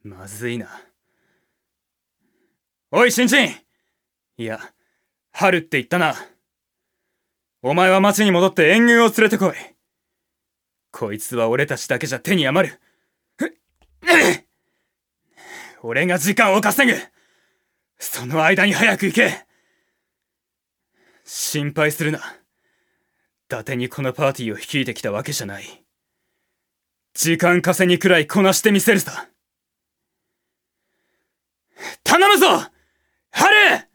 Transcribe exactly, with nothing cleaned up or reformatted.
まずいな。おい新人、いや春って言ったな。お前は町に戻って援軍を連れてこい。こいつは俺たちだけじゃ手に余る。俺が時間を稼ぐ。その間に早く行け。心配するな。伊達にこのパーティーを率いてきたわけじゃない。時間稼ぎくらいこなしてみせるさ。頼むぞ春！